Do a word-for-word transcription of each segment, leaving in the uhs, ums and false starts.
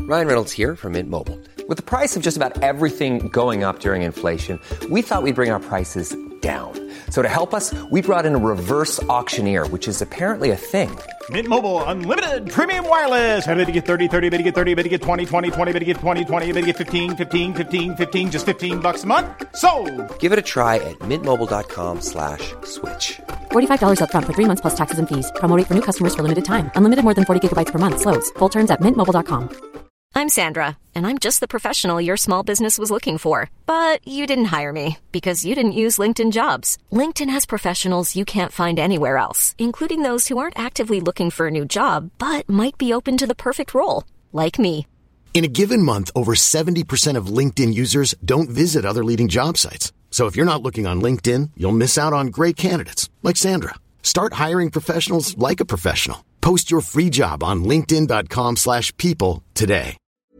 Ryan Reynolds here from Mint Mobile. With the price of just about everything going up during inflation, we thought we'd bring our prices down. So to help us, we brought in a reverse auctioneer, which is apparently a thing. Mint Mobile Unlimited Premium Wireless. How to get thirty, thirty, how to get thirty, how to get twenty, twenty, twenty, how to get twenty, twenty, how to get fifteen, fifteen, fifteen, fifteen, just fifteen bucks a month? Sold! Give it a try at mintmobile.com slash switch. forty-five dollars up front for three months plus taxes and fees. Promo rate for new customers for limited time. Unlimited more than forty gigabytes per month. Slows full terms at mint mobile dot com. I'm Sandra, and I'm just the professional your small business was looking for. But you didn't hire me because you didn't use LinkedIn Jobs. LinkedIn has professionals you can't find anywhere else, including those who aren't actively looking for a new job, but might be open to the perfect role, like me. In a given month, over seventy percent of LinkedIn users don't visit other leading job sites. So if you're not looking on LinkedIn, you'll miss out on great candidates like Sandra. Start hiring professionals like a professional. Post your free job on linkedin.com slash people today.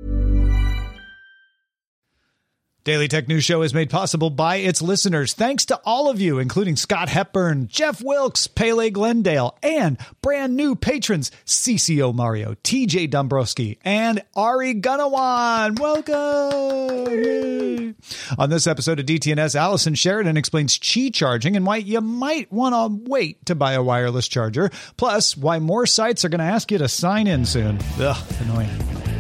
Daily Tech News Show is made possible by its listeners. Thanks to all of you, including Scott Hepburn, Jeff Wilkes, Pele Glendale, and brand new patrons C C O Mario, T J Dombrowski, and Ari Gunawan. Welcome! Yay. On this episode of D T N S, Allison Sheridan explains Qi charging and why you might want to wait to buy a wireless charger, plus why more sites are going to ask you to sign in soon. Ugh, annoying.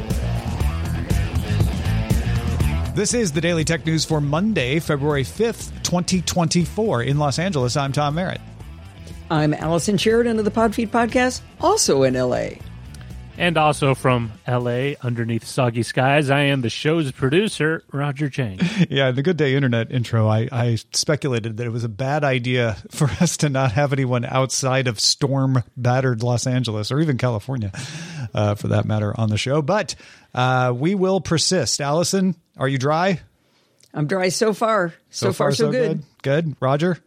This is the Daily Tech News for Monday, February fifth, twenty twenty-four. In Los Angeles, I'm Tom Merritt. I'm Allison Sheridan of the Podfeed Podcast, also in L A. And also from L A, underneath soggy skies, I am the show's producer, Roger Chang. Yeah, in the Good Day Internet intro, I, I speculated that it was a bad idea for us to not have anyone outside of storm-battered Los Angeles, or even California, uh, for that matter, on the show. But uh, we will persist. Allison, are you dry? I'm dry so far. So, so far, far, so, so good. good. Good. Roger?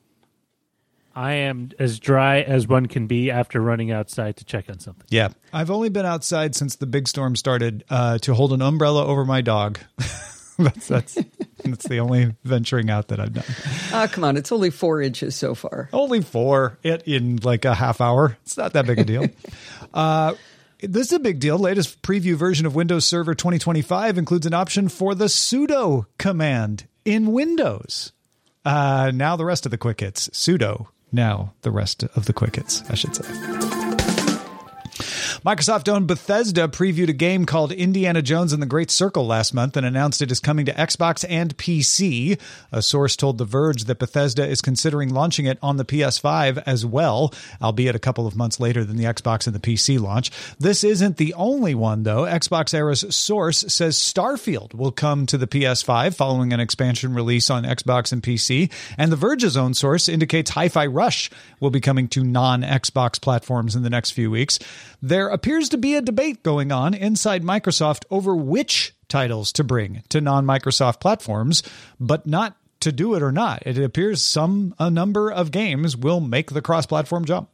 I am as dry as one can be after running outside to check on something. Yeah. I've only been outside since the big storm started uh, to hold an umbrella over my dog. that's that's that's the only venturing out that I've done. Ah, oh, come on. It's only four inches so far. Only four it in like a half hour. It's not that big a deal. uh, this is a big deal. Latest preview version of Windows Server twenty twenty-five includes an option for the sudo command in Windows. Uh, now the rest of the quick hits. Sudo. Now the rest of the quick hits, I should say. Microsoft-owned Bethesda previewed a game called Indiana Jones and the Great Circle last month and announced it is coming to Xbox and P C. A source told The Verge that Bethesda is considering launching it on the P S five as well, albeit a couple of months later than the Xbox and the P C launch. This isn't the only one, though. Xbox Era's source says Starfield will come to the P S five following an expansion release on Xbox and P C, and The Verge's own source indicates Hi-Fi Rush will be coming to non-Xbox platforms in the next few weeks. There appears to be a debate going on inside Microsoft over which titles to bring to non-Microsoft platforms, but not to do it or not. It appears some a number of games will make the cross-platform jump.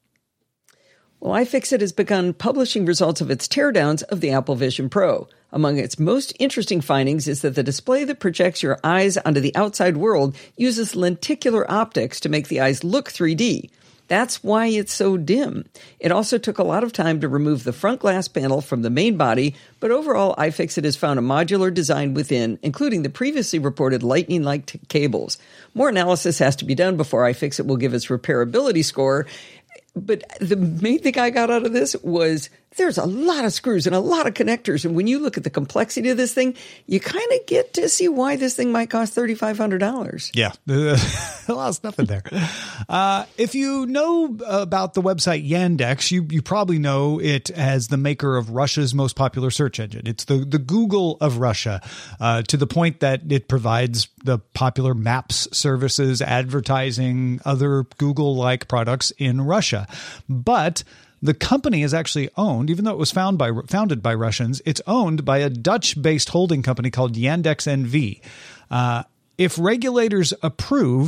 Well, iFixit has begun publishing results of its teardowns of the Apple Vision Pro. Among its most interesting findings is that the display that projects your eyes onto the outside world uses lenticular optics to make the eyes look three D. That's why it's so dim. It also took a lot of time to remove the front glass panel from the main body, but overall, iFixit has found a modular design within, including the previously reported lightning-like t- cables. More analysis has to be done before iFixit will give its repairability score. But the main thing I got out of this was there's a lot of screws and a lot of connectors. And when you look at the complexity of this thing, you kind of get to see why this thing might cost three thousand five hundred dollars. Yeah, a lot of stuff in there. Uh, if you know about the website Yandex, you, you probably know it as the maker of Russia's most popular search engine. It's the, the Google of Russia, uh, to the point that it provides the popular maps services, advertising, other Google-like products in Russia. But the company is actually owned, even though it was found by, founded by Russians, it's owned by a Dutch-based holding company called Yandex N V. Uh, if regulators approve,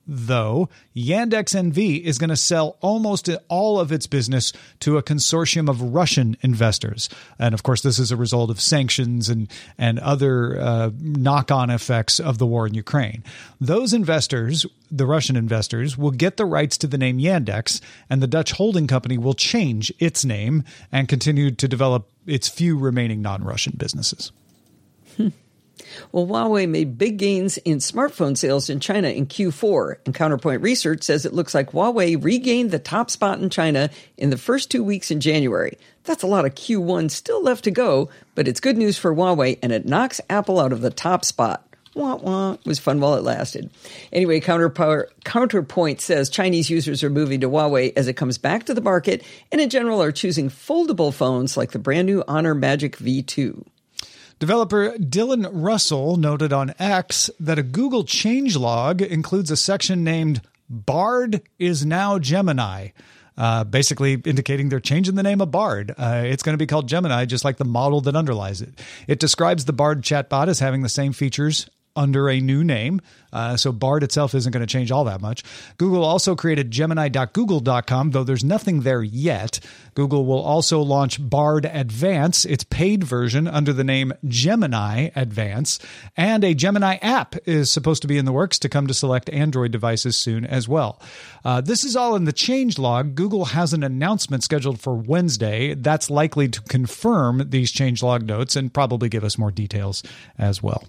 though, Yandex N V is going to sell almost all of its business to a consortium of Russian investors. And of course, this is a result of sanctions and, and other uh, knock-on effects of the war in Ukraine. Those investors, the Russian investors, will get the rights to the name Yandex, and the Dutch holding company will change its name and continue to develop its few remaining non-Russian businesses. Hmm. Well, Huawei made big gains in smartphone sales in China in Q four, and Counterpoint Research says it looks like Huawei regained the top spot in China in the first two weeks in January. That's a lot of Q one still left to go, but it's good news for Huawei, and it knocks Apple out of the top spot. Wah, wah. It was fun while it lasted. Anyway, Counterpoint says Chinese users are moving to Huawei as it comes back to the market, and in general are choosing foldable phones like the brand new Honor Magic V two. Developer Dylan Russell noted on X that a Google changelog includes a section named Bard is now Gemini, uh, basically indicating they're changing the name of Bard. Uh, it's going to be called Gemini, just like the model that underlies it. It describes the Bard chatbot as having the same features under a new name. Uh, so Bard itself isn't going to change all that much. Google also created Gemini dot google dot com, though there's nothing there yet. Google will also launch Bard Advance, its paid version, under the name Gemini Advance. And a Gemini app is supposed to be in the works to come to select Android devices soon as well. Uh, this is all in the changelog. Google has an announcement scheduled for Wednesday. That's likely to confirm these changelog notes and probably give us more details as well.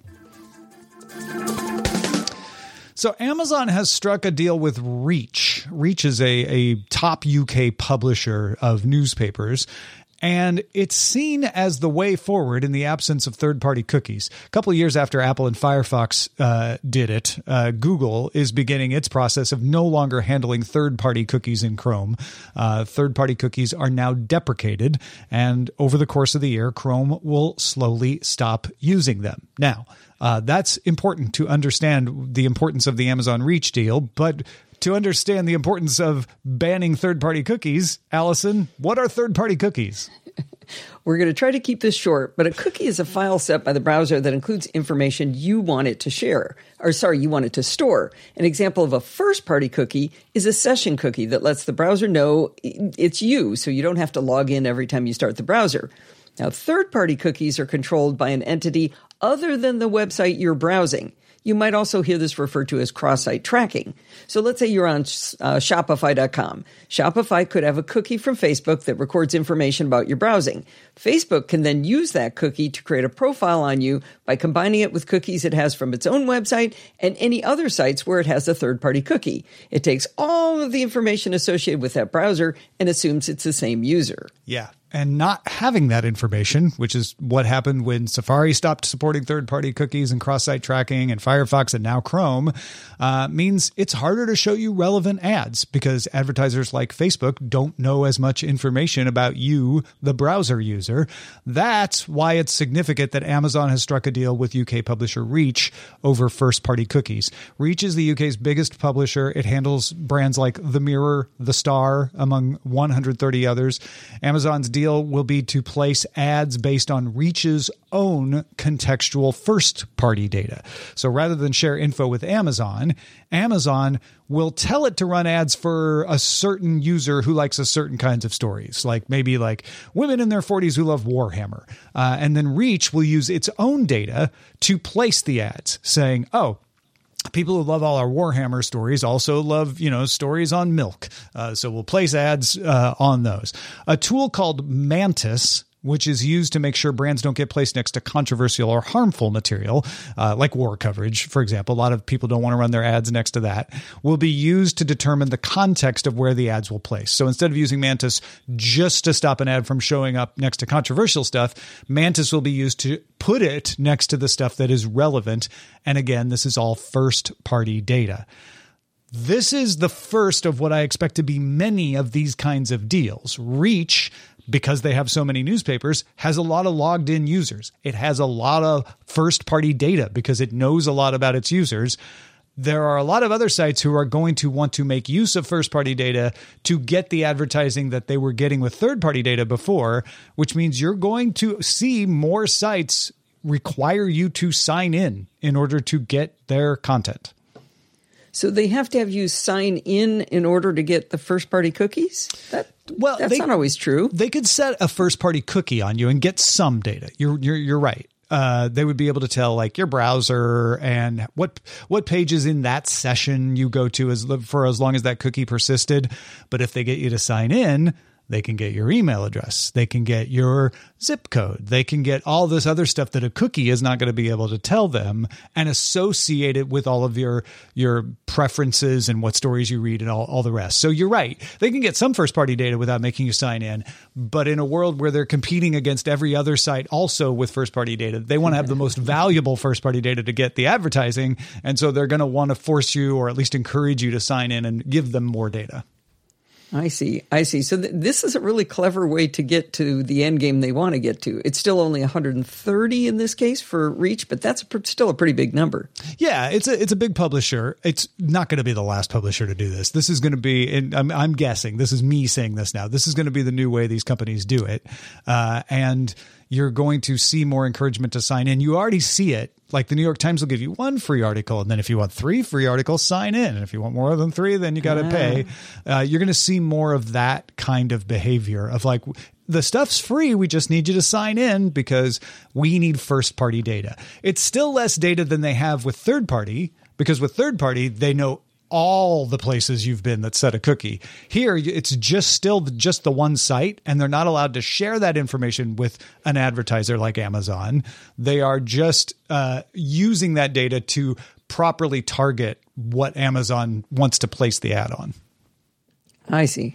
So Amazon has struck a deal with Reach. Reach is a, a top U K publisher of newspapers, and it's seen as the way forward in the absence of third-party cookies. A couple of years after Apple and Firefox uh, did it, uh, Google is beginning its process of no longer handling third-party cookies in Chrome. Uh, third-party cookies are now deprecated, and over the course of the year, Chrome will slowly stop using them. Now, Uh, that's important to understand the importance of the Amazon Reach deal, but to understand the importance of banning third-party cookies, Allison, what are third-party cookies? We're going to try to keep this short, but a cookie is a file set by the browser that includes information you want it to share, or sorry, you want it to store. An example of a first-party cookie is a session cookie that lets the browser know it's you, so you don't have to log in every time you start the browser. Now, third-party cookies are controlled by an entity other than the website you're browsing. You might also hear this referred to as cross-site tracking. So let's say you're on uh, Shopify dot com. Shopify could have a cookie from Facebook that records information about your browsing. Facebook can then use that cookie to create a profile on you by combining it with cookies it has from its own website and any other sites where it has a third-party cookie. It takes all of the information associated with that browser and assumes it's the same user. Yeah. And not having that information, which is what happened when Safari stopped supporting third-party cookies and cross-site tracking, and Firefox and now Chrome, uh, means it's harder to show you relevant ads because advertisers like Facebook don't know as much information about you, the browser user. That's why it's significant that Amazon has struck a deal with U K publisher Reach over first-party cookies. Reach is the U K's biggest publisher. It handles brands like The Mirror, The Star, among one hundred thirty others. Amazon's deal deal will be to place ads based on Reach's own contextual first-party data. So rather than share info with Amazon, Amazon will tell it to run ads for a certain user who likes a certain kinds of stories, like maybe like women in their forties who love Warhammer. Uh, and then Reach will use its own data to place the ads, saying, oh, people who love all our Warhammer stories also love, you know, stories on milk. Uh, so we'll place ads uh, on those. A tool called Mantis, which is used to make sure brands don't get placed next to controversial or harmful material, uh, like war coverage, for example. A lot of people don't want to run their ads next to that, will be used to determine the context of where the ads will place. So instead of using Mantis just to stop an ad from showing up next to controversial stuff, Mantis will be used to put it next to the stuff that is relevant. And again, this is all first-party data. This is the first of what I expect to be many of these kinds of deals. Reach, because they have so many newspapers, has a lot of logged in users. It has a lot of first party data because it knows a lot about its users. There are a lot of other sites who are going to want to make use of first party data to get the advertising that they were getting with third party data before, which means you're going to see more sites require you to sign in in order to get their content. So they have to have you sign in in order to get the first-party cookies? That well, that's they, not always true. They could set a first-party cookie on you and get some data. You're you're you're right. Uh, they would be able to tell like your browser and what what pages in that session you go to as for as long as that cookie persisted. But if they get you to sign in, they can get your email address. They can get your zip code. They can get all this other stuff that a cookie is not going to be able to tell them and associate it with all of your your preferences and what stories you read and all, all the rest. So you're right. They can get some first-party data without making you sign in. But in a world where they're competing against every other site also with first-party data, they want to have the most valuable first-party data to get the advertising. And so they're going to want to force you or at least encourage you to sign in and give them more data. I see. I see. So th- this is a really clever way to get to the end game they want to get to. It's still only one hundred thirty in this case for reach, but that's a pr- still a pretty big number. Yeah, it's a it's a big publisher. It's not going to be the last publisher to do this. This is going to be, and I'm, I'm guessing, this is me saying this now, this is going to be the new way these companies do it. Uh, and you're going to see more encouragement to sign in. You already see it. Like the New York Times will give you one free article. And then if you want three free articles, sign in. And if you want more than three, then you got to pay. Uh, you're going to see more of that kind of behavior of like, the stuff's free. We just need you to sign in because we need first party data. It's still less data than they have with third party, because with third party, they know all the places you've been that set a cookie. Here, it's just still just the one site, and they're not allowed to share that information with an advertiser like Amazon. They are just uh, using that data to properly target what Amazon wants to place the ad on. I see.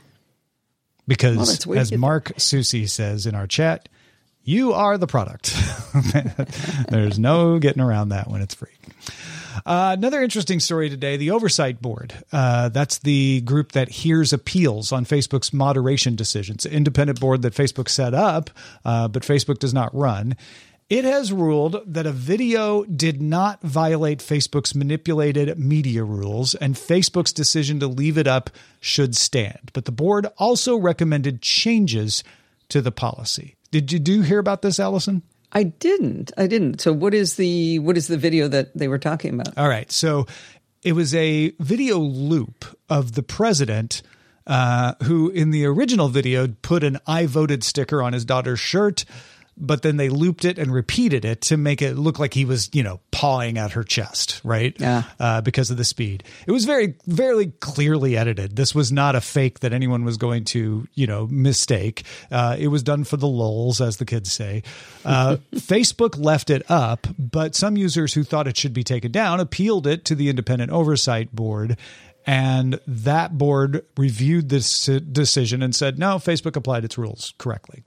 Because well, as Mark Susi says in our chat, you are the product. There's no getting around that when it's free. Uh, another interesting story today, the Oversight Board. Uh, that's the group that hears appeals on Facebook's moderation decisions. An independent board that Facebook set up, uh, but Facebook does not run. It has ruled that a video did not violate Facebook's manipulated media rules, and Facebook's decision to leave it up should stand. But the board also recommended changes to the policy. Did you do hear about this, Allison? I didn't. I didn't. So what is the what is the video that they were talking about? All right. So it was a video loop of the president uh, who in the original video put an I voted sticker on his daughter's shirt, but then they looped it and repeated it to make it look like he was, you know, pawing at her chest, right? Yeah. Uh, because of the speed. It was very, very clearly edited. This was not a fake that anyone was going to, you know, mistake. Uh, it was done for the lulz, as the kids say. Uh, Facebook left it up, but some users who thought it should be taken down appealed it to the Independent Oversight Board. And that board reviewed this decision and said, no, Facebook applied its rules correctly.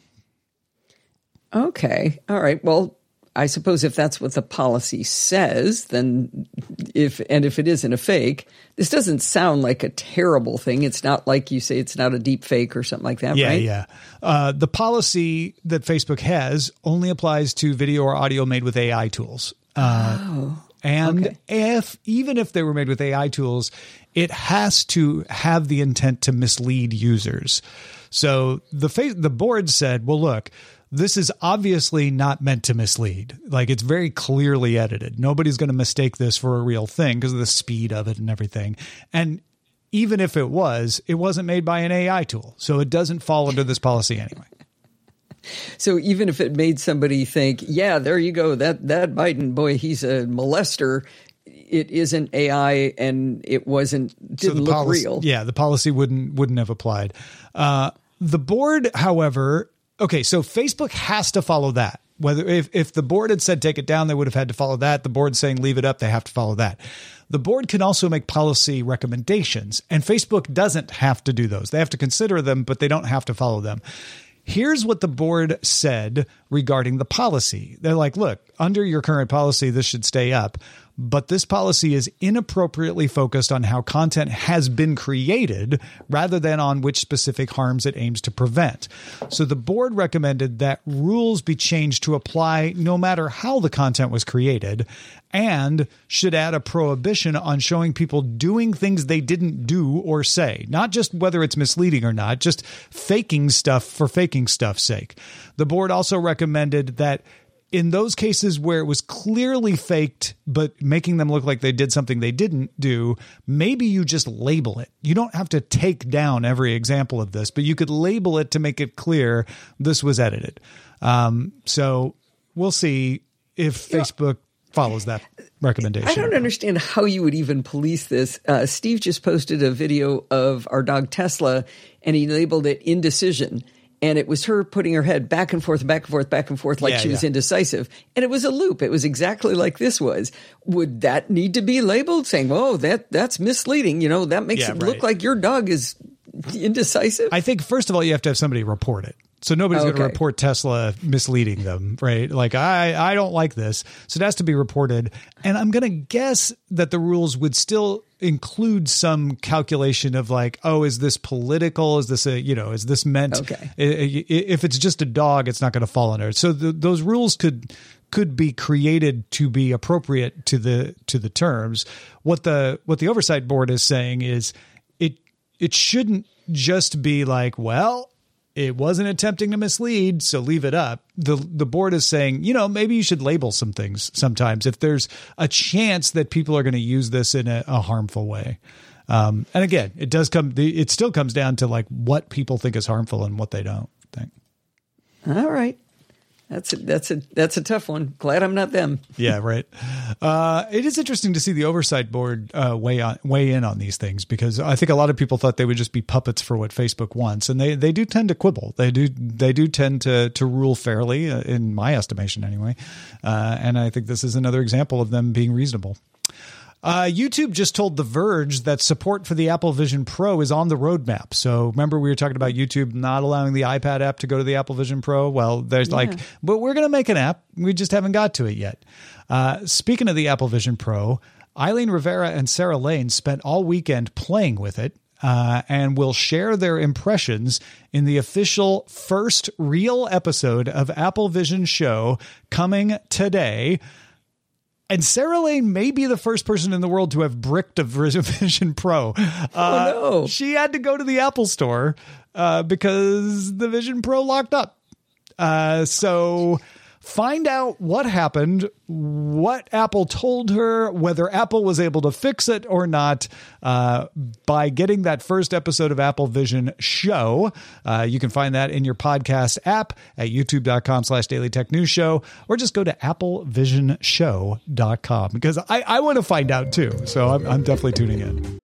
Okay. All right. Well, I suppose if that's what the policy says, then if, and if it isn't a fake, this doesn't sound like a terrible thing. It's not like you say it's not a deep fake or something like that, yeah, right? Yeah, yeah. Uh, the policy that Facebook has only applies to video or audio made with A I tools. Uh, oh. And okay. if even if they were made with A I tools, it has to have the intent to mislead users. So the fa- the board said, well, look, this is obviously not meant to mislead. Like, it's very clearly edited. Nobody's going to mistake this for a real thing because of the speed of it and everything. And even if it was, it wasn't made by an A I tool. So it doesn't fall under this policy anyway. So even if it made somebody think, yeah, there you go, that that Biden, boy, he's a molester, it isn't A I and it wasn't, didn't so look policy, real. Yeah, the policy wouldn't wouldn't have applied. Uh, the board, however, okay, so Facebook has to follow that. Whether if, if the board had said take it down, they would have had to follow that. The board saying leave it up, they have to follow that. The board can also make policy recommendations, and Facebook doesn't have to do those. They have to consider them, but they don't have to follow them. Here's what the board said regarding the policy. They're like, look, under your current policy, this should stay up. But this policy is inappropriately focused on how content has been created rather than on which specific harms it aims to prevent. So the board recommended that rules be changed to apply no matter how the content was created, and should add a prohibition on showing people doing things they didn't do or say, not just whether it's misleading or not, just faking stuff for faking stuff's sake. The board also recommended that in those cases where it was clearly faked, but making them look like they did something they didn't do, maybe you just label it. You don't have to take down every example of this, but you could label it to make it clear this was edited. Um, so we'll see if yeah. Facebook follows that recommendation. I don't understand how you would even police this. Uh, Steve just posted a video of our dog Tesla, and he labeled it indecision. And it was her putting her head back and forth, back and forth, back and forth like yeah, she was yeah. indecisive. And it was a loop. It was exactly like this was. Would that need to be labeled saying, oh, that that's misleading? You know, that makes yeah, it right. look like your dog is indecisive? I think, first of all, you have to have somebody report it. So nobody's okay. going to report Tesla misleading them, right? Like, I, I don't like this. So it has to be reported. And I'm going to guess that the rules would still include some calculation of like, oh, is this political? Is this a, you know, is this meant? Okay. If it's just a dog, it's not going to fall under it. So the, those rules could could be created to be appropriate to the to the terms. What the what the oversight board is saying is it it shouldn't just be like, well, it wasn't attempting to mislead, so leave it up. The the board is saying, you know, maybe you should label some things sometimes if there's a chance that people are going to use this in a, a harmful way. Um, and again, it does come, it still comes down to like what people think is harmful and what they don't think. All right. That's a, that's a that's a tough one. Glad I'm not them. Yeah, right. Uh, it is interesting to see the oversight board uh, weigh on weigh in on these things, because I think a lot of people thought they would just be puppets for what Facebook wants, and they, they do tend to quibble. They do they do tend to to rule fairly, uh, in my estimation, anyway. Uh, and I think this is another example of them being reasonable. Uh, YouTube just told The Verge that support for the Apple Vision Pro is on the roadmap. So remember, we were talking about YouTube not allowing the iPad app to go to the Apple Vision Pro. Well, there's yeah. like, but we're going to make an app. We just haven't got to it yet. Uh, speaking of the Apple Vision Pro, Eileen Rivera and Sarah Lane spent all weekend playing with it. Uh, and will share their impressions in the official first real episode of Apple Vision Show coming today. And Sarah Lane may be the first person in the world to have bricked a Vision Pro. Uh, oh, no. She had to go to the Apple store uh, because the Vision Pro locked up. Uh, so find out what happened, what Apple told her, whether Apple was able to fix it or not, uh, by getting that first episode of Apple Vision Show. Uh, you can find that in your podcast app at youtube.com slash Daily Tech News Show, or just go to apple vision show dot com, because I, I want to find out too. So I'm, I'm definitely tuning in.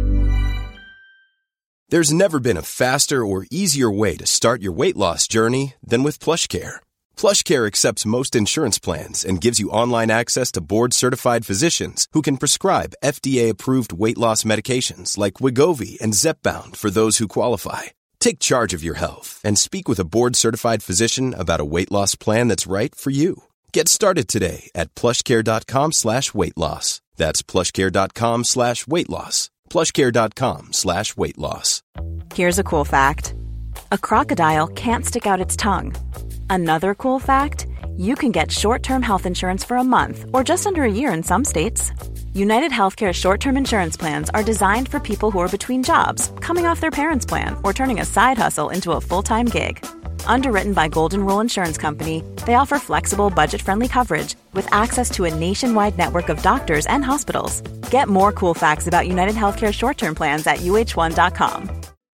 There's never been a faster or easier way to start your weight loss journey than with PlushCare. PlushCare accepts most insurance plans and gives you online access to board-certified physicians who can prescribe F D A-approved weight loss medications like Wegovy and Zepbound for those who qualify. Take charge of your health and speak with a board-certified physician about a weight loss plan that's right for you. Get started today at plushcare.com slash weight loss. That's plushcare.com slash weight loss. plushcare.com slash weight loss. Here's a cool fact. A crocodile can't stick out its tongue. Another cool fact, you can get short-term health insurance for a month or just under a year in some states. United Healthcare short-term insurance plans are designed for people who are between jobs, coming off their parents' plan, or turning a side hustle into a full-time gig. Underwritten by Golden Rule Insurance Company, they offer flexible, budget-friendly coverage with access to a nationwide network of doctors and hospitals. Get more cool facts about United Healthcare short-term plans at U H one dot com.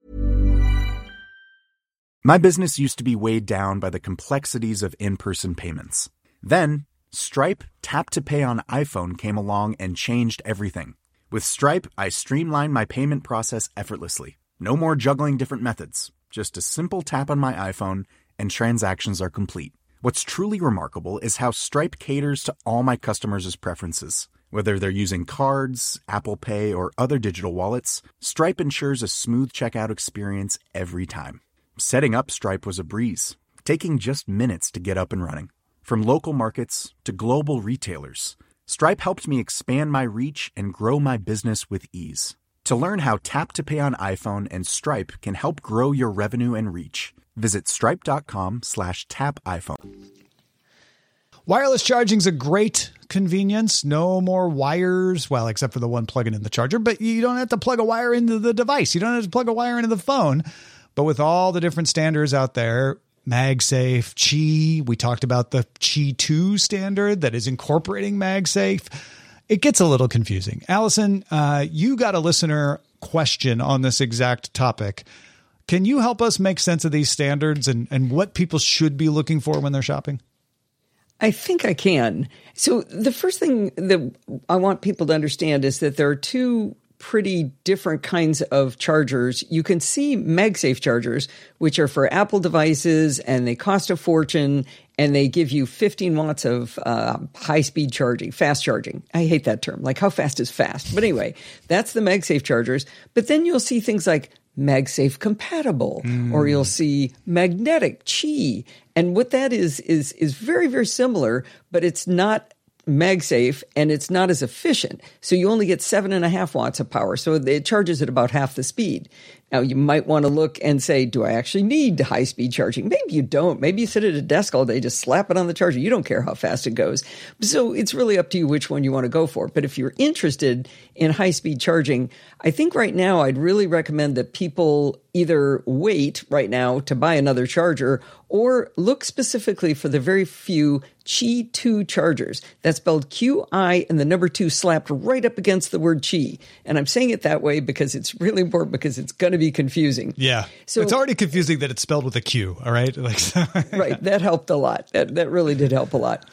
My business used to be weighed down by the complexities of in-person payments. Then, Stripe Tap to Pay on iPhone came along and changed everything. With Stripe, I streamlined my payment process effortlessly. No more juggling different methods. Just a simple tap on my iPhone and transactions are complete. What's truly remarkable is how Stripe caters to all my customers' preferences. Whether they're using cards, Apple Pay, or other digital wallets, Stripe ensures a smooth checkout experience every time. Setting up Stripe was a breeze, taking just minutes to get up and running. From local markets to global retailers, Stripe helped me expand my reach and grow my business with ease. To learn how Tap to Pay on iPhone and Stripe can help grow your revenue and reach, visit stripe.com slash tap iPhone. Wireless charging is a great convenience. No more wires, well, except for the one plugging in the charger, but you don't have to plug a wire into the device. You don't have to plug a wire into the phone. But with all the different standards out there, MagSafe, Qi. We talked about the Qi two standard that is incorporating MagSafe. It gets a little confusing. Allison, uh, you got a listener question on this exact topic. Can you help us make sense of these standards and, and what people should be looking for when they're shopping? I think I can. So the first thing that I want people to understand is that there are two pretty different kinds of chargers. You can see MagSafe chargers, which are for Apple devices, and they cost a fortune, and they give you fifteen watts of uh, high-speed charging, fast charging. I hate that term. Like, how fast is fast? But anyway, that's the MagSafe chargers. But then you'll see things like MagSafe compatible, mm. or you'll see magnetic Qi. And what that is, is, is very, very similar, but it's not MagSafe, and it's not as efficient. So you only get seven and a half watts of power. So it charges at about half the speed. Now, you might want to look and say, do I actually need high-speed charging? Maybe you don't. Maybe you sit at a desk all day, just slap it on the charger. You don't care how fast it goes. So it's really up to you which one you want to go for. But if you're interested in high-speed charging, I think right now I'd really recommend that people either wait right now to buy another charger or look specifically for the very few Qi two chargers. That's spelled Q I and the number two slapped right up against the word Qi. And I'm saying it that way because it's really important, because it's going to be confusing. Yeah. So it's already confusing that it's spelled with a Q. All right. Like, right. That helped a lot. That that really did help a lot.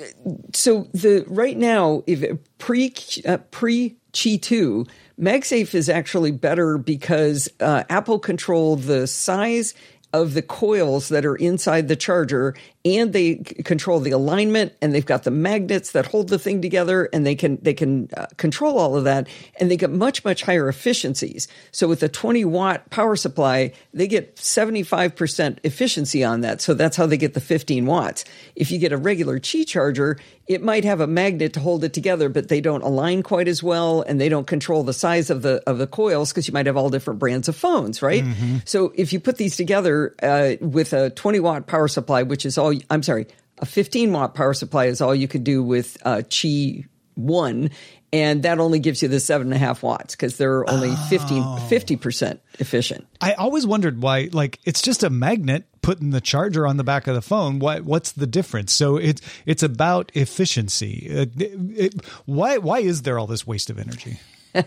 So the right now, if pre uh, pre Qi two, MagSafe is actually better because uh, Apple controlled the size of the coils that are inside the charger, and they c- control the alignment, and they've got the magnets that hold the thing together, and they can they can uh, control all of that, and they get much, much higher efficiencies. So with a twenty watt power supply, they get seventy-five percent efficiency on that. So that's how they get the fifteen watts. If you get a regular Qi charger, it might have a magnet to hold it together, but they don't align quite as well, and they don't control the size of the of the coils, because you might have all different brands of phones, right? Mm-hmm. So if you put these together uh, with a twenty watt power supply, which is all, I'm sorry, a fifteen watt power supply is all you could do with uh, Qi one, and that only gives you the seven and a half watts because they're only oh. fifty percent efficient. I always wondered why, like, it's just a magnet putting the charger on the back of the phone. Why, what's the difference? So it's, it's about efficiency. Uh, it, it, why, why is there all this waste of energy?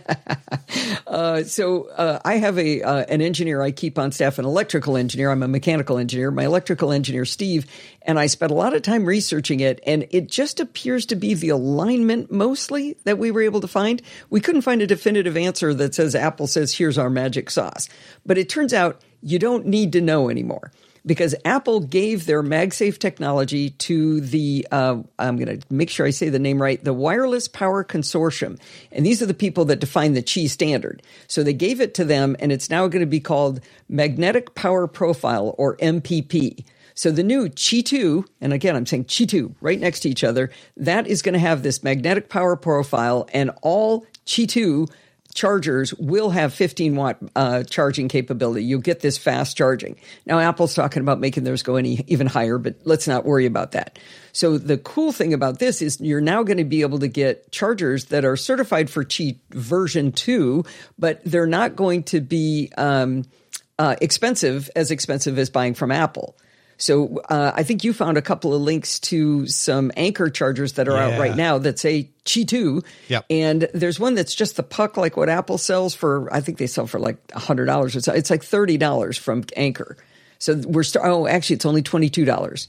uh, so uh, I have a uh, an engineer I keep on staff, an electrical engineer. I'm a mechanical engineer. My electrical engineer, Steve, and I spent a lot of time researching it, and it just appears to be the alignment mostly that we were able to find. We couldn't find a definitive answer that says Apple says, here's our magic sauce. But it turns out you don't need to know anymore, because Apple gave their MagSafe technology to the, uh, I'm going to make sure I say the name right, the Wireless Power Consortium. And these are the people that define the Qi standard. So they gave it to them, and it's now going to be called Magnetic Power Profile, or M P P. So the new Qi two, and again, I'm saying Qi two right next to each other, that is going to have this magnetic power profile, and all Qi two chargers will have fifteen watt uh, charging capability. You'll get this fast charging. Now, Apple's talking about making theirs go any even higher, but let's not worry about that. So the cool thing about this is you're now going to be able to get chargers that are certified for Qi version two, but they're not going to be um, uh, expensive, as expensive as buying from Apple. So uh, I think you found a couple of links to some Anker chargers that are yeah. out right now that say Qi two. Yep. And there's one that's just the puck, like what Apple sells for, I think they sell for like one hundred dollars or so. It's like thirty dollars from Anker. So we're, st- oh, actually, it's only twenty-two dollars.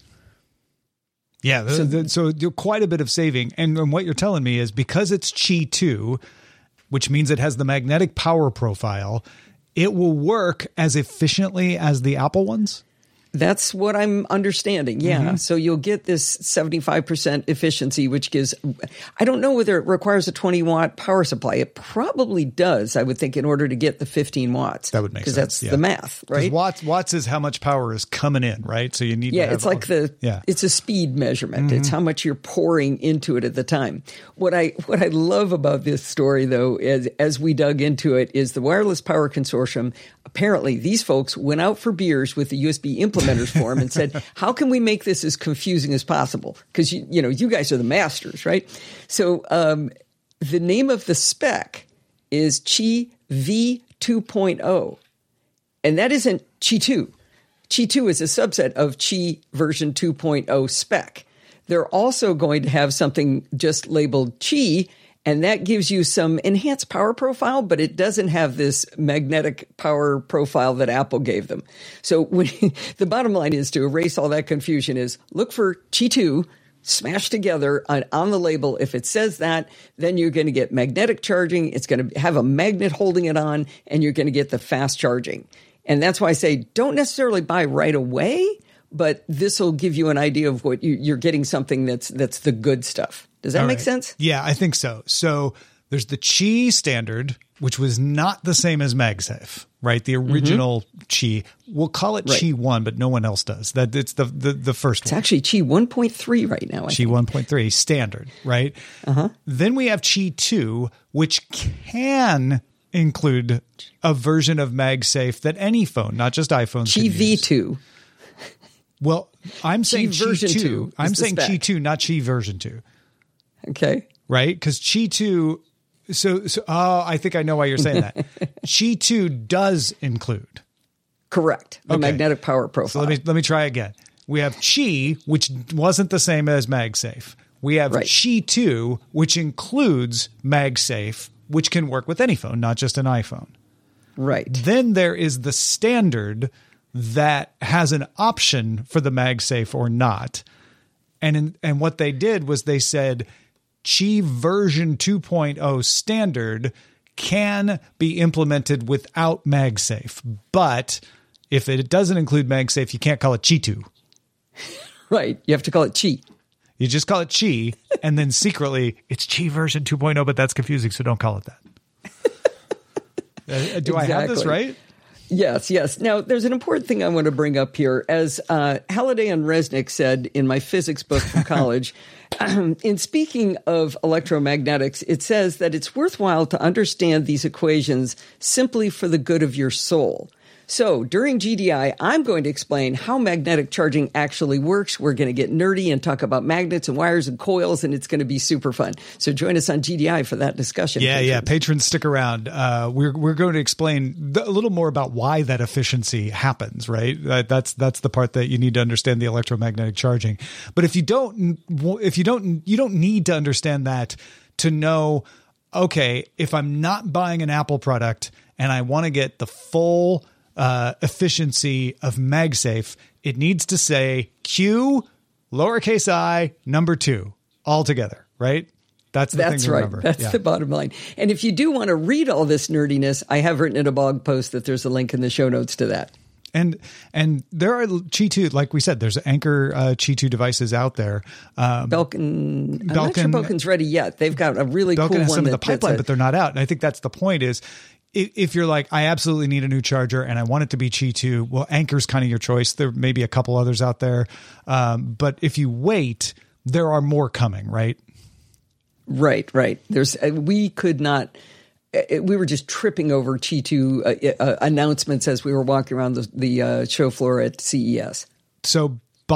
Yeah. So, the, so quite a bit of saving. And, and what you're telling me is because it's Qi two, which means it has the magnetic power profile, it will work as efficiently as the Apple ones? That's what I'm understanding. Yeah. Mm-hmm. So you'll get this seventy-five percent efficiency, which gives, I don't know whether it requires a twenty watt power supply. It probably does, I would think, in order to get the fifteen watts. That would make sense. Because that's yeah. the math, right? Watts, watts is how much power is coming in, right? So you need yeah, to have it's like all, the, yeah. it's a speed measurement. Mm-hmm. It's how much you're pouring into it at the time. What I, what I love about this story, though, is as we dug into it, is the Wireless Power Consortium. Apparently, these folks went out for beers with the U S B implementers for them and said, how can we make this as confusing as possible? Because, you, you know, you guys are the masters, right? So um, the name of the spec is Qi V two point oh. And that isn't Qi two. Qi two is a subset of Qi version two point oh spec. They're also going to have something just labeled Qi, and that gives you some enhanced power profile, but it doesn't have this magnetic power profile that Apple gave them. So when, the bottom line is, to erase all that confusion, is look for Qi two smashed together on, on the label. If it says that, then you're going to get magnetic charging. It's going to have a magnet holding it on, and you're going to get the fast charging. And that's why I say don't necessarily buy right away, but this will give you an idea of what you, you're getting, something that's that's the good stuff. Does that All make right. sense? Yeah, I think so. So there's the Qi standard, which was not the same as MagSafe, right? The original mm-hmm. Qi. We'll call it right. Qi one, but no one else does. That it's the the, the first it's one. It's actually Qi one point three right now. I Qi think. one point three standard, right? Uh-huh. Then we have Qi two, which can include a version of MagSafe that any phone, not just iPhones, Qi V two. Well, I'm saying Qi version two. two I'm saying spec. Qi two, not Qi version two. Okay. Right? Because Qi two, so, so, oh, I think I know why you're saying that. Qi two does include. Correct. The okay. magnetic power profile. So let me, let me try again. We have Qi, which wasn't the same as MagSafe. We have right. Qi two, which includes MagSafe, which can work with any phone, not just an iPhone. Right. Then there is the standard that has an option for the MagSafe or not. And in, and what they did was they said Qi version two point oh standard can be implemented without MagSafe. But if it doesn't include MagSafe, you can't call it Qi two. Right. You have to call it Qi. You just call it Qi, and then secretly it's Qi version two point oh, but that's confusing, so don't call it that. uh, do exactly. I have this right? Yes, yes. Now, there's an important thing I want to bring up here. As uh, Halliday and Resnick said in my physics book from college, um, in speaking of electromagnetics, it says that it's worthwhile to understand these equations simply for the good of your soul. So during G D I, I'm going to explain how magnetic charging actually works. We're going to get nerdy and talk about magnets and wires and coils, and it's going to be super fun. So join us on G D I for that discussion. Yeah, patrons. yeah. Patrons, stick around. Uh, we're we're going to explain th- a little more about why that efficiency happens, right? Uh, that's that's the part that you need to understand, the electromagnetic charging. But if you don't, if you don't, you don't need to understand that to know, okay, if I'm not buying an Apple product and I want to get the full Uh, efficiency of MagSafe, it needs to say Q, lowercase I, number two, all together, right? That's the That's thing to right. remember. That's yeah. the bottom line. And if you do want to read all this nerdiness, I have written in a blog post that there's a link in the show notes to that. And and there are Qi two, like we said, there's Anker uh, Qi two devices out there. Um, Belkin, I'm Belkin, not sure Belkin's ready yet. They've got a really Belkin cool has one. some that, of the pipeline, a, but they're not out. And I think that's the point is, if you're like, I absolutely need a new charger and I want it to be Qi two, well, Anker's kind of your choice. There may be a couple others out there. Um, but if you wait, there are more coming, right? Right, right. There's, uh, we could not, uh, we were just tripping over Qi two uh, uh, announcements as we were walking around the, the uh, show floor at C E S. So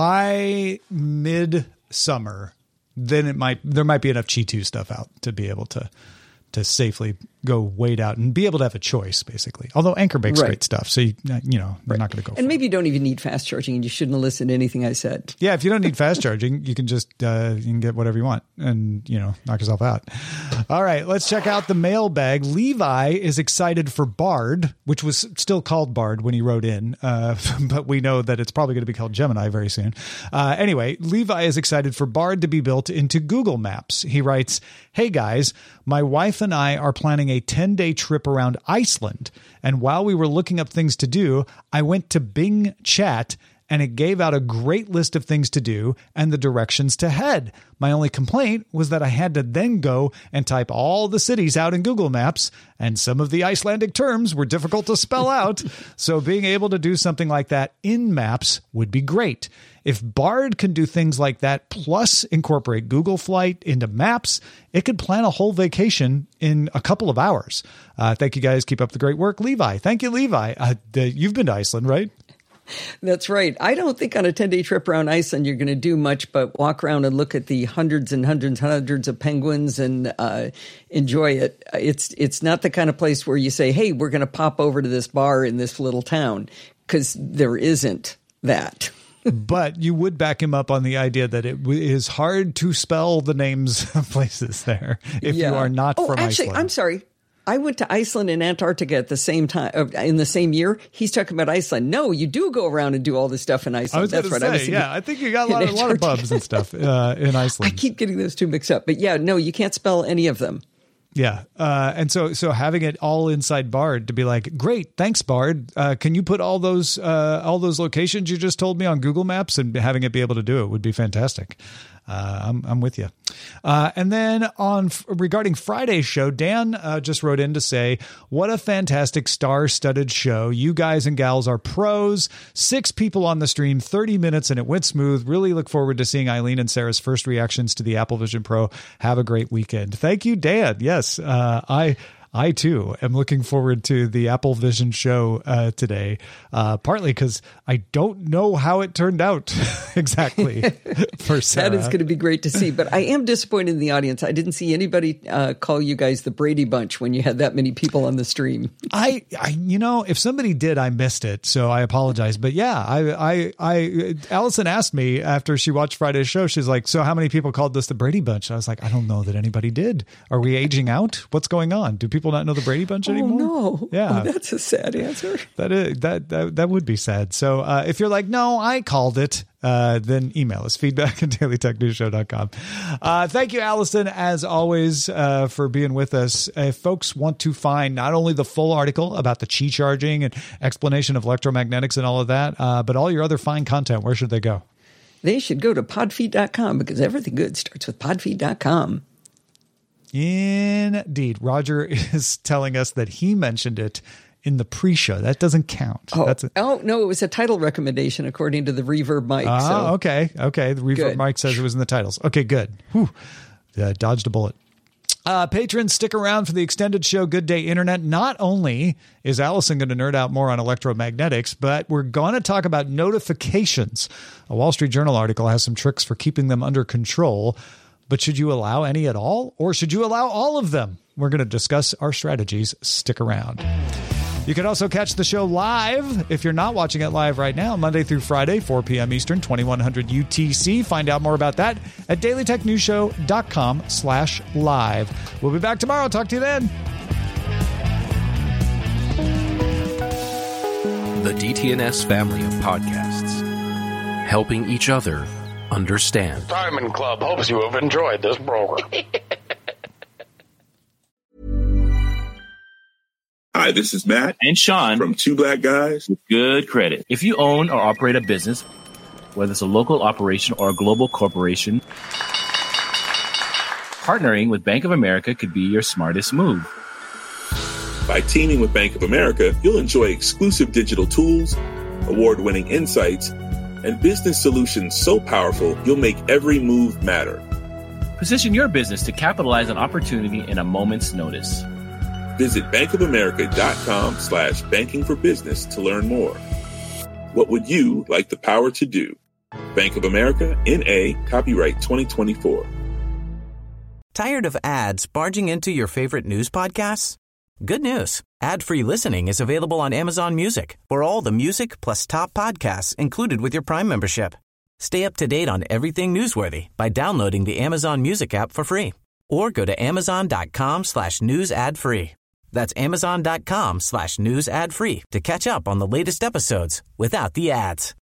by mid-summer, then it might, there might be enough Qi two stuff out to be able to, to safely go wait out and be able to have a choice, basically. Although Anker makes right. great stuff, so you, you know they're right. not going to go. And for maybe it. you don't even need fast charging, and you shouldn't listen to anything I said. Yeah, if you don't need fast charging, you can just uh, you can get whatever you want and you know knock yourself out. All right, let's check out the mailbag. Levi is excited for Bard, which was still called Bard when he wrote in, uh, but we know that it's probably going to be called Gemini very soon. Uh, anyway, Levi is excited for Bard to be built into Google Maps. He writes, "Hey guys, my wife and I are planning a ten-day trip around Iceland, and while we were looking up things to do, I went to Bing Chat, and it gave out a great list of things to do and the directions to head. My only complaint was that I had to then go and type all the cities out in Google Maps, and some of the Icelandic terms were difficult to spell out, so being able to do something like that in Maps would be great. If Bard can do things like that, plus incorporate Google Flight into Maps, it could plan a whole vacation in a couple of hours. Uh, thank you guys. Keep up the great work. Levi. Thank you, Levi. Uh, you've been to Iceland, right? That's right. I don't think on a ten-day trip around Iceland you're going to do much but walk around and look at the hundreds and hundreds and hundreds of penguins and uh, enjoy it. It's it's not the kind of place where you say, hey, we're going to pop over to this bar in this little town, because there isn't. that. But you would back him up on the idea that it w- is hard to spell the names of places there if Yeah. you are not oh, from actually, Iceland. I'm sorry. I went to Iceland and Antarctica at the same time, uh, in the same year. He's talking about Iceland. No, you do go around and do all this stuff in Iceland. I was That's going right. to I was say, thinking yeah, I think you got a lot, in a lot of Antarctica. pubs and stuff uh, in Iceland. I keep getting those two mixed up. But yeah, no, you can't spell any of them. Yeah. Uh, and so so having it all inside Bard to be like, great, thanks, Bard. Uh, can you put all those uh, all those locations you just told me on Google Maps, and having it be able to do it would be fantastic. Uh, I'm I'm with you. Uh, and then on regarding Friday's show, Dan uh, just wrote in to say, what a fantastic star-studded show. You guys and gals are pros. Six people on the stream, thirty minutes, and it went smooth. Really look forward to seeing Eileen and Sarah's first reactions to the Apple Vision Pro. Have a great weekend. Thank you, Dan. Yes, uh, I... I, too, am looking forward to the Apple Vision show uh, today, uh, partly because I don't know how it turned out exactly for Sarah. That is going to be great to see. But I am disappointed in the audience. I didn't see anybody uh, call you guys the Brady Bunch when you had that many people on the stream. I, I, you know, if somebody did, I missed it, so I apologize. But yeah, I, I, I, Allison asked me after she watched Friday's show. She's like, "So how many people called this the Brady Bunch?" I was like, "I don't know that anybody did. Are we aging out? What's going on? Do people not know the Brady Bunch anymore?" Oh no! Yeah, oh, that's a sad answer. That is that that that would be sad. So uh, if you're like, "No, I called it," uh, then email us feedback at daily tech news show dot com. Uh, thank you, Allison, as always, uh, for being with us. If folks want to find not only the full article about the Qi charging and explanation of electromagnetics and all of that, uh, but all your other fine content, where should they go? They should go to podfeed dot com because everything good starts with podfeed dot com. Indeed. Roger is telling us that he mentioned it in the pre-show. That doesn't count. Oh, That's a- oh no, it was a title recommendation according to the Reverb mic. Oh, so. okay. Okay. The Reverb Good. mic says it was in the titles. Okay, good. Whew. Uh, dodged a bullet. Uh, patrons, stick around for the extended show, Good Day Internet. Not only is Allison going to nerd out more on electromagnetics, but we're going to talk about notifications. A Wall Street Journal article has some tricks for keeping them under control. But should you allow any at all, or should you allow all of them? We're going to discuss our strategies. Stick around. You can also catch the show live if you're not watching it live right now, Monday through Friday, four p.m. Eastern, twenty-one hundred U T C. Find out more about that at daily tech news show dot com slash live. We'll be back tomorrow. Talk to you then. The D T N S family of podcasts, helping each other understand. Diamond Club hopes you have enjoyed this program. Hi, this is Matt and Sean from Two Black Guys with Good Credit. If you own or operate a business, whether it's a local operation or a global corporation, partnering with Bank of America could be your smartest move. By teaming with Bank of America, you'll enjoy exclusive digital tools, award-winning insights, and business solutions so powerful you'll make every move matter. Position your business to capitalize on opportunity in a moment's notice. Visit bankofamerica.com slash banking for business to learn more. What would you like the power to do? Bank of America, N A, copyright twenty twenty-four. Tired of ads barging into your favorite news podcasts? Good news. Ad-free listening is available on Amazon Music for all the music plus top podcasts included with your Prime membership. Stay up to date on everything newsworthy by downloading the Amazon Music app for free or go to amazon.com slash news ad free. That's amazon.com slash news ad free to catch up on the latest episodes without the ads.